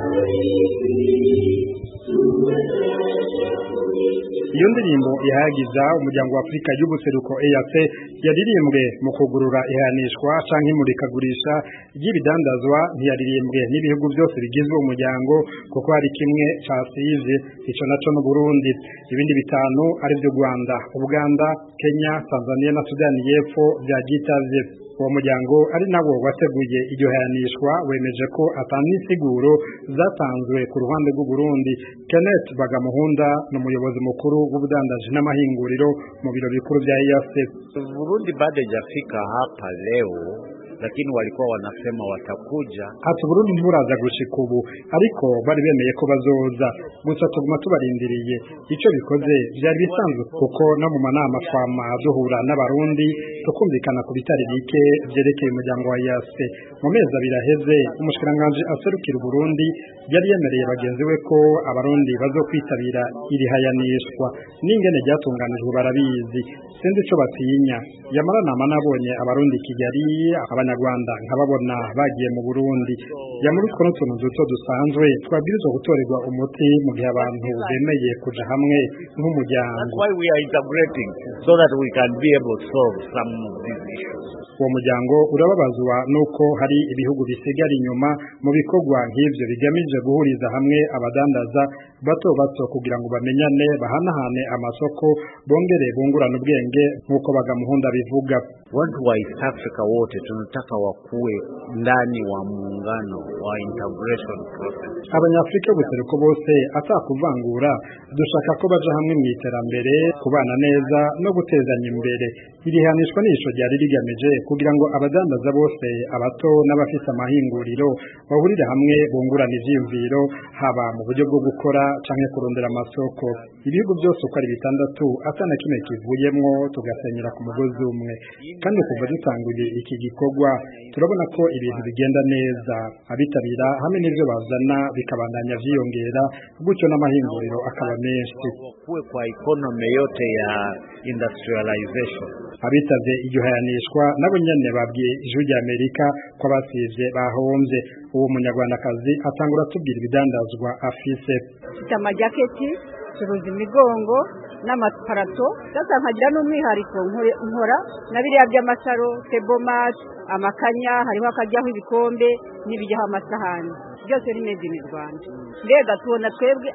Iyo ndirimbo ihayagiza umuryango wa Afrika y'ubuseruko EAC yaririmbwe mu kugurura ihanishwa canke imurikagurisha ry'ibidandazwa ntiyaririmbwe n'ibihugu byose bigizwe umuryango kuko hari kimwe casivye ico naco mu Burundi. Ibindi bitanu ari byo Rwanda, Uganda, Kenya, Tanzania na Sudani y'Epfo byagitavye. Uwo muryango ari nawo wateguye iryo hanishwa wemeje ko atanisiguro zatanzwe ku ruhande rw'u Burundi. Kenneth Bagamuhunda n'umuyobozi mukuru w'ubudandaji n'amahinguriro mu biro bikuru bya EAC. Burundi bado hajafika hapa leo, lakini walikuwa wanasema watakuja. Ati Burundi nturaza gushika ubu ariko bari bemeye ko bazoza, gusa tuguma tubarindiriye. Ico bikoze byari bisanzwe kuko no mu manama twama duhura n'abarundi tukumvikana ku bitari bike byerekeye umuryango wa EAC. Mu mezi abiri aheze umushikiranganje aserukira Burundi yari yemereye bagenzi we ko abarundi bazokwitabira iri hayanishwa, n'ingene ryatunganijwe barabizi. Sinzi ico batinya, yamara nama nabonye abarundi Kigali Abanyarwanda nkababona bagiye mu Burundi. Yamuri kono tuntu duto dusanzwe twabwirizwa gutorerwa umuti mu gihe abantu bemeye kuja hamwe nk'umuryango. That's why we are integrating so that we can be able to solve some of these issues. Uwo muryango urababazwa nuko hari ibihugu bisigara inyuma mu bikorwa nk'ivyo bigamije guhuriza hamwe abadandaza bato bato kugira ngo bamenyane, bahanahane amasoko, bongere bungurana ubwenge nk'uko Bagamuhunda bivuga. Watu wa East Africa wote tunataka wakuwe ndani wa muungano wa integration process. Abanyafrika b'ubuseruko bose atakuvangura dushaka ko baja hamwe mu iterambere, kubana neza no gutezanya imbere. Irihanishwa n'isho ryari rigamije kugira ngo abadandaza bose, abato n'abafise amahinguriro bahurire hamwe bungurana ivyiyumviro, haba mu buryo bwo gukora canke kurondera amasoko. Ibihugu byose uko ari bitandatu atana kimwe kivuyemwo tugasenyera ku mugozi umwe. Kandi kuva dutanguye iki gikorwa turabona ko ibintu bigenda neza, abitabira hamwe n'ivyo bazana bikabandanya vyiyongera, gutyo n'amahinguriro akaba menshi. Kuwe kwa economy yote ya industrialization. Abitavye iryo hayanishwa nabo nyene babwiye Ijwi ry'Amerika ko abasivye bahomvye. Uwo munyarwandakazi atangura tubwira ibidandazwa afise. Mfite amajaketi, curuza imigongo n'amaparato, sasa nkagira n'umwihariko nkora na biriya by'amasaro, tebomat, amakanya, hariho akajyaho ibikombe n'ibijyaho amasahani, byose ni made in Rwanda. Mbega tubona twebwe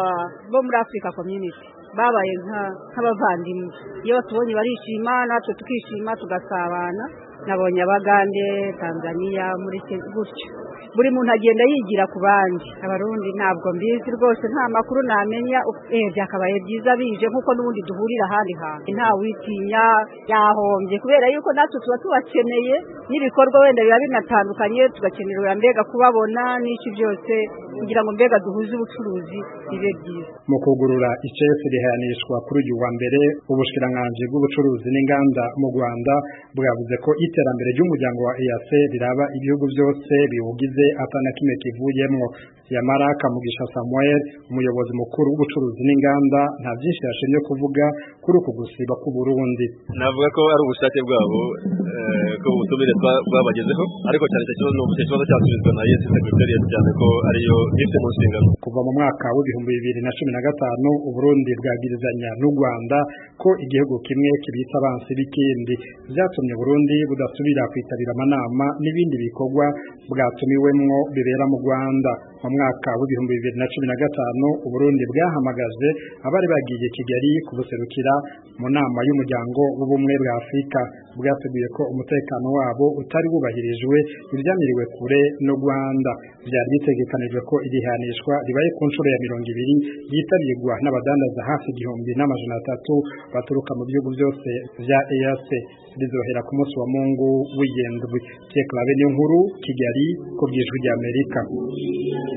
muri Africa community babaye nk'abavandimwe, iyo batubonye barishima natwe tukishima tugasabana. Nabonye Abagande, Tanzania, muri gutyo buri muntu agenda yigira ku bandi. Abarundi ntabwo mbizi rwose, nta makuru namenya. Byakabaye byiza bije nkuko n'ubundi duhurira ahandi hantu, nta witinya yahombye, kubera yuko natwe tuba tubakeneye n'ibikorwa wenda biba binatandukanye, tugakenerera mbega kubabona n'iki byose kugira ngo mbega duhuze ubucuruzi bibe byiza. Mu kugurura icese rihanishwa kuri uyu wa mbere, ubushikiranganje bw'ubucuruzi n'inganda mu Rwanda bwavuze ko iterambere ry'umuryango wa EAC riraba ibihugu byose biwugize atana kimwe kivuyemwo. Yamara Kamugisha Samuel, umuyobozi mukuru w'ubucuruzi n'inganda, nta byinshi yashimye kuvuga kuri uku gusiba ku Burundi. Navuga ko ari ubushake bwabo ko ubutumire bwabagezeho, ariko cyane cyane ikibazo cyasubizwa na Yes Secretariat cyane ko ariyo ifite mu nshingano. Kuva mu mwaka wa 2015 Uburundi bwagirizanya n'u Rwanda ko igihugu kimwe kibitsa abansi b'ikindi, byatumye Burundi budasubira kwitabira amanama n'ibindi bikorwa bwatumiwemwo bibera mu Rwanda. Mu mwaka wa 2015 Uburundi bwahamagaje abari bagiye Kigali kubuserukira mu nama y'umuryango w'ubumwe bwa Afrika. Bwateguye ko umutekano wabo utari wubahirijwe, ibyamiriwe kure no Rwanda. Byari bitegekanijwe ko irihanishwa ribaye ku nshuro ya 200 yitabirwa n'abadandaza hafi 1,300 baturuka mu bihugu byose vya EAC. Rizohera ku munsi wa Mungu w'iyendwi. Cyekla bene nkuru Kigali ku bw'Ijwi ry'Amerika.